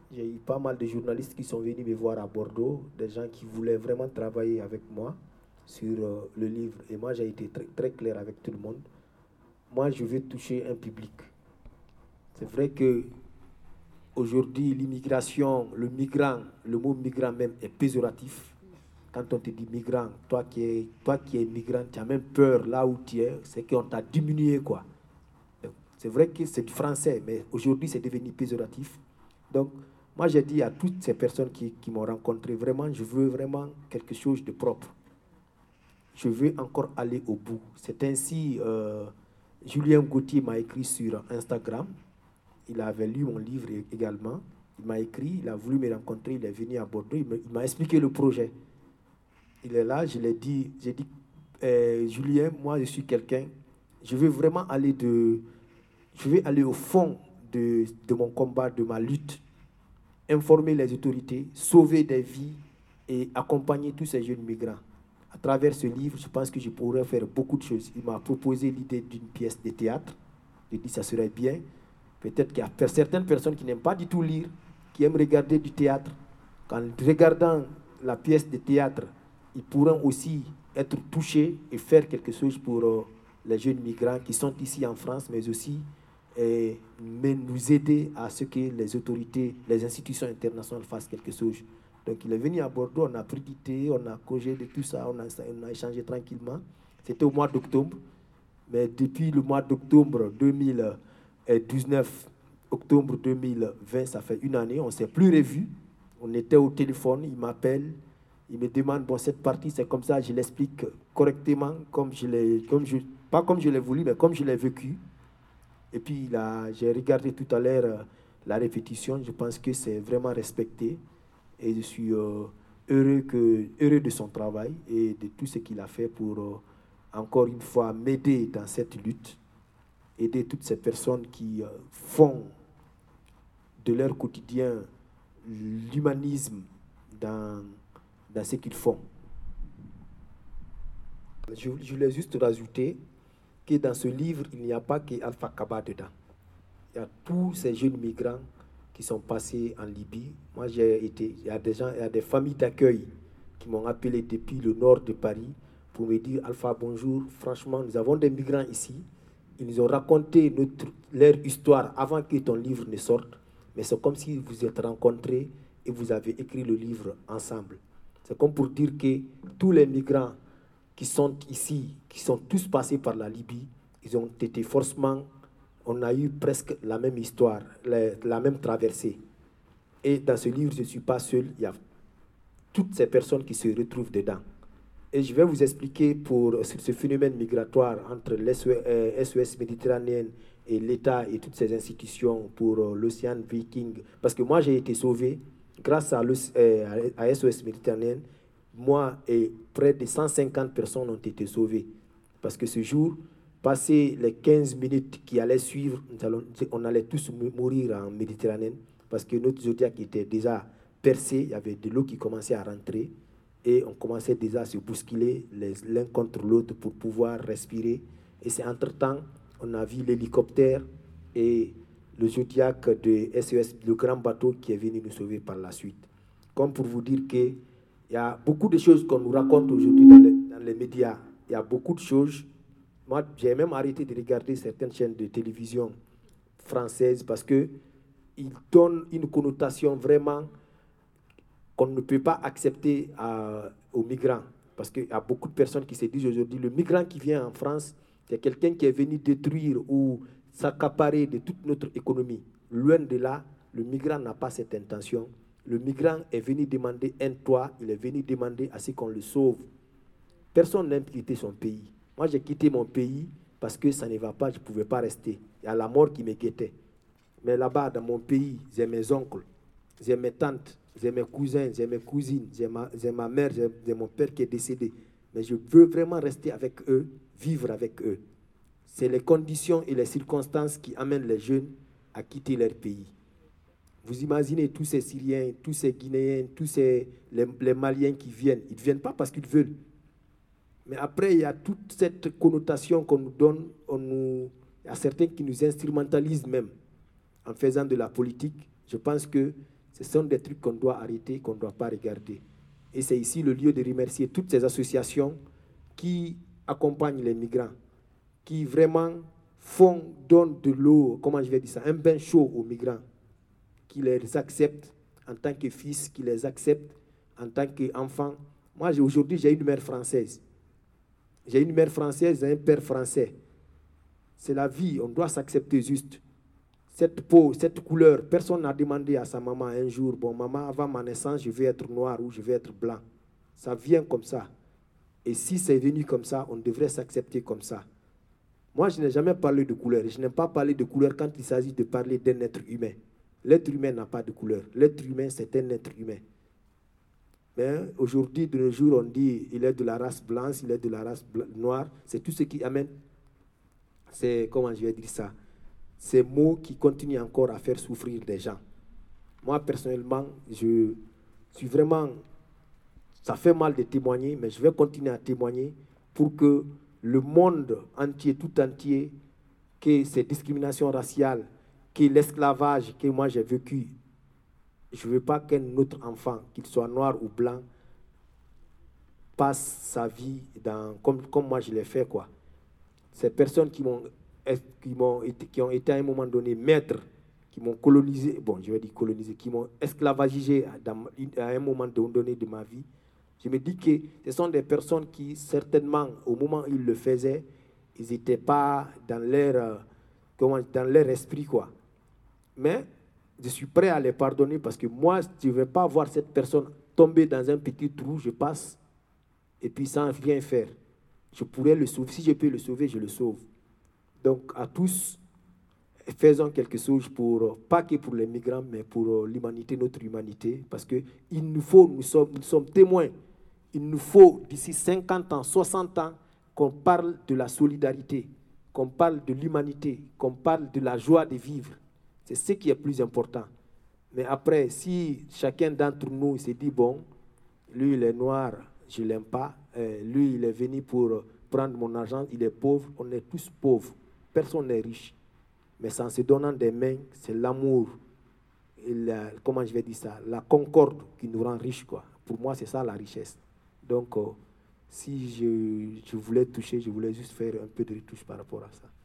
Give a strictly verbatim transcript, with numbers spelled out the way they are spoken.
J'ai eu pas mal de journalistes qui sont venus me voir à Bordeaux, des gens qui voulaient vraiment travailler avec moi sur euh, le livre. Et moi, j'ai été très, très clair avec tout le monde. Moi, je veux toucher un public. C'est vrai que aujourd'hui, l'immigration, le migrant, le mot migrant même est péjoratif. Quand on te dit migrant, toi qui es, toi qui es migrant, tu as même peur là où tu es, c'est qu'on t'a diminué, quoi. C'est vrai que c'est du français, mais aujourd'hui, c'est devenu péjoratif. Donc, moi, j'ai dit à toutes ces personnes qui, qui m'ont rencontré, vraiment, je veux vraiment quelque chose de propre. Je veux encore aller au bout. C'est ainsi, euh, Julien Gauthier m'a écrit sur Instagram. Il avait lu mon livre également. Il m'a écrit, il a voulu me rencontrer, il est venu à Bordeaux, il m'a expliqué le projet. Il est là, je l'ai dit, j'ai dit, euh, Julien, moi je suis quelqu'un, je veux vraiment aller de, je veux aller au fond de, de mon combat, de ma lutte, informer les autorités, sauver des vies et accompagner tous ces jeunes migrants. À travers ce livre, je pense que je pourrais faire beaucoup de choses. Il m'a proposé l'idée d'une pièce de théâtre. J'ai dit, ça serait bien. Peut-être qu'il y a certaines personnes qui n'aiment pas du tout lire, qui aiment regarder du théâtre. Qu'en regardant la pièce de théâtre, ils pourront aussi être touchés et faire quelque chose pour euh, les jeunes migrants qui sont ici en France, mais aussi et, mais nous aider à ce que les autorités, les institutions internationales fassent quelque chose. Donc il est venu à Bordeaux, on a pris du thé, on a cogé de tout ça, on a, on a échangé tranquillement. C'était au mois d'octobre, mais depuis le mois d'octobre deux mille dix-neuf, octobre deux mille vingt, ça fait une année, on ne s'est plus revus. On était au téléphone, il m'appelle, il me demande, bon, cette partie, c'est comme ça, je l'explique correctement, comme je l'ai, comme je, pas comme je l'ai voulu, mais comme je l'ai vécu. Et puis, là, j'ai regardé tout à l'heure euh, la répétition, je pense que c'est vraiment respecté. Et je suis euh, heureux, que, heureux de son travail et de tout ce qu'il a fait pour, euh, encore une fois, m'aider dans cette lutte, aider toutes ces personnes qui euh, font de leur quotidien l'humanisme dans, dans ce qu'ils font. Je, je voulais juste rajouter que dans ce livre, il n'y a pas que Alpha Kaba dedans. Il y a tous ces jeunes migrants qui sont passés en Libye. Moi, j'ai été, il y a des gens, il y a des familles d'accueil qui m'ont appelé depuis le nord de Paris pour me dire, Alpha, bonjour, franchement, nous avons des migrants ici. Ils nous ont raconté notre, leur histoire avant que ton livre ne sorte. Mais c'est comme si vous êtes rencontrés et vous avez écrit le livre ensemble. C'est comme pour dire que tous les migrants qui sont ici, qui sont tous passés par la Libye, ils ont été forcément, on a eu presque la même histoire, la, la même traversée. Et dans ce livre, je ne suis pas seul, il y a toutes ces personnes qui se retrouvent dedans. Et je vais vous expliquer pour, sur ce phénomène migratoire entre l'S O S méditerranéenne et l'État et toutes ces institutions pour euh, l'Océan Viking. Parce que moi, j'ai été sauvé grâce à, euh, à S O S méditerranéenne. Moi et près de cent cinquante personnes ont été sauvées. Parce que ce jour, passé les quinze minutes qui allaient suivre, nous allons, on allait tous mourir en Méditerranée. Parce que notre zodiaque était déjà percé, il y avait de l'eau qui commençait à rentrer. Et on commençait déjà à se bousculer l'un contre l'autre pour pouvoir respirer. Et c'est entre-temps, on a vu l'hélicoptère et le Zodiac de S O S, le grand bateau qui est venu nous sauver par la suite. Comme pour vous dire qu'il y a beaucoup de choses qu'on nous raconte aujourd'hui dans, dans les médias. Il y a beaucoup de choses. Moi, j'ai même arrêté de regarder certaines chaînes de télévision françaises parce qu'ils donnent une connotation vraiment qu'on ne peut pas accepter à, aux migrants. Parce qu'il y a beaucoup de personnes qui se disent aujourd'hui, le migrant qui vient en France, c'est quelqu'un qui est venu détruire ou s'accaparer de toute notre économie. Loin de là, le migrant n'a pas cette intention. Le migrant est venu demander un toit, il est venu demander à ce qu'on le sauve. Personne n'aime quitter son pays. Moi, j'ai quitté mon pays parce que ça ne va pas, je ne pouvais pas rester. Il y a la mort qui me guettait. Mais là-bas, dans mon pays, j'ai mes oncles, j'ai mes tantes, j'ai mes cousins, j'ai mes cousines, j'ai ma, j'ai ma mère, j'ai, j'ai mon père qui est décédé. Mais je veux vraiment rester avec eux, vivre avec eux. C'est les conditions et les circonstances qui amènent les jeunes à quitter leur pays. Vous imaginez tous ces Syriens, tous ces Guinéens, tous ces, les, les Maliens qui viennent. Ils ne viennent pas parce qu'ils veulent. Mais après, il y a toute cette connotation qu'on nous donne. On nous, il y a certains qui nous instrumentalisent même en faisant de la politique. Je pense que Ce sont des trucs qu'on doit arrêter, qu'on ne doit pas regarder. Et c'est ici le lieu de remercier toutes ces associations qui accompagnent les migrants, qui vraiment font, donnent de l'eau, comment je vais dire ça, un bain chaud aux migrants, qui les acceptent en tant que fils, qui les acceptent en tant qu'enfants. Moi, aujourd'hui, j'ai une mère française. J'ai une mère française et un père français. C'est la vie, on doit s'accepter juste. Cette peau, cette couleur, personne n'a demandé à sa maman un jour, bon, maman, avant ma naissance, je vais être noir ou je vais être blanc. Ça vient comme ça. Et si c'est venu comme ça, on devrait s'accepter comme ça. Moi, je n'ai jamais parlé de couleur. Je n'aime pas parler de couleur quand il s'agit de parler d'un être humain. L'être humain n'a pas de couleur. L'être humain, c'est un être humain. Mais aujourd'hui, de nos jours, on dit il est de la race blanche, il est de la race noire. C'est tout ce qui amène, c'est, comment je vais dire ça, ces mots qui continuent encore à faire souffrir des gens. Moi, personnellement, je suis vraiment... Ça fait mal de témoigner, mais je vais continuer à témoigner pour que le monde entier, tout entier, que ces discriminations raciales, que l'esclavage que moi j'ai vécu, je ne veux pas qu'un autre enfant, qu'il soit noir ou blanc, passe sa vie dans, comme, comme moi je l'ai fait, quoi. Ces personnes qui m'ont qui m'ont été, qui ont été à un moment donné maîtres, qui m'ont colonisé, bon, je vais dire colonisé, qui m'ont esclavagé dans, à un moment donné de ma vie. Je me dis que ce sont des personnes qui, certainement, au moment où ils le faisaient, ils n'étaient pas dans leur, comment, dans leur esprit, quoi. Mais je suis prêt à les pardonner parce que moi, je ne vais pas voir cette personne tomber dans un petit trou, je passe, et puis sans rien faire. Je pourrais le sauver. Si je peux le sauver, je le sauve. Donc, à tous, faisons quelque chose pour, pas que pour les migrants, mais pour l'humanité, notre humanité, parce qu'il nous faut, nous sommes, nous sommes témoins, il nous faut, d'ici cinquante ans, soixante ans, qu'on parle de la solidarité, qu'on parle de l'humanité, qu'on parle de la joie de vivre. C'est ce qui est plus important. Mais après, si chacun d'entre nous se dit, bon, lui, il est noir, je ne l'aime pas, euh, lui, il est venu pour prendre mon argent, il est pauvre, on est tous pauvres. Personne n'est riche. Mais c'est en se donnant des mains, c'est l'amour, et la, comment je vais dire ça, la concorde qui nous rend riches, quoi. Pour moi, c'est ça la richesse. Donc, euh, si je, je voulais toucher, je voulais juste faire un peu de retouche par rapport à ça.